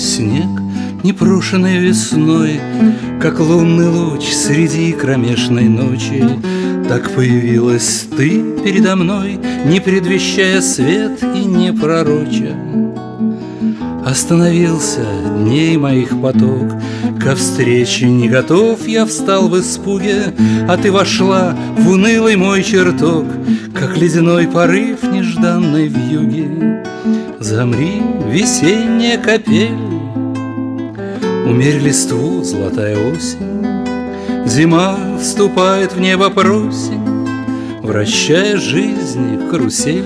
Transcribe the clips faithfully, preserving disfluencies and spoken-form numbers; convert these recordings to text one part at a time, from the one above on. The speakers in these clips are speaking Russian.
снег, непрошенный весной, как лунный луч среди кромешной ночи. Так появилась ты передо мной, не предвещая свет и не пророча. Остановился дней моих поток, ко встрече не готов я встал в испуге, а ты вошла в унылый мой чертог, как ледяной порыв нежданной вьюги. Замри, весенняя капель, умерь листву, золотая осень. Зима вступает в небо просень, вращая жизни карусель.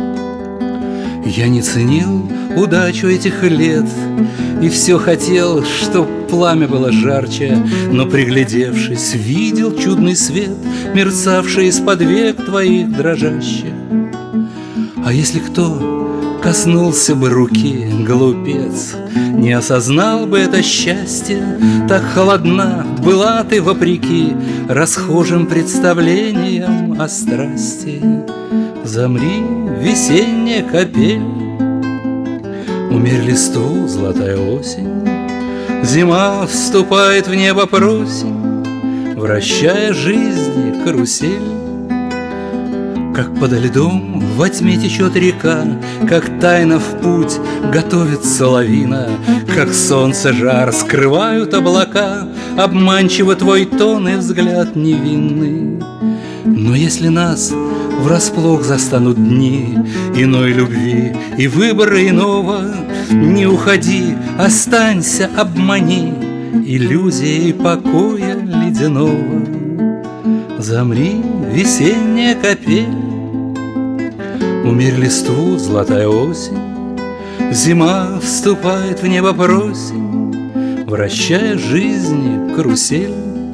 Я не ценил удачу этих лет и все хотел, чтоб пламя было жарче, но, приглядевшись, видел чудный свет, мерцавший из-под век твоих дрожащих. А если кто коснулся бы руки, глупец, не осознал бы это счастье, так холодна была ты вопреки расхожим представлениям о страсти. Замри, весенняя капель, умерь листву, золотая осень. Зима вступает в небо просень, вращая жизни карусель. Как подо льдом во тьме течет река, как тайно в путь готовится лавина, как солнце жар скрывают облака, обманчиво твой тон и взгляд невинный. Но если нас врасплох застанут дни иной любви и выбора иного, не уходи, останься, обмани иллюзией покоя ледяного. Замри, весенняя капель, умерь листву, золотая осень. Зима вступает в небо просень, вращая жизни карусель.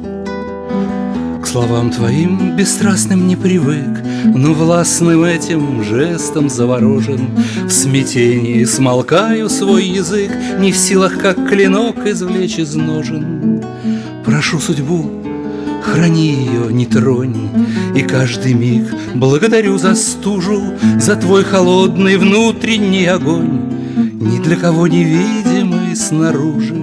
К словам твоим бесстрастным не привык, но властным этим жестом заворожен. В смятении смолкаю свой язык, не в силах, как клинок, извлечь из ножен. Прошу судьбу, храни ее, не тронь, и каждый миг благодарю за стужу, за твой холодный внутренний огонь, ни для кого невидимый снаружи.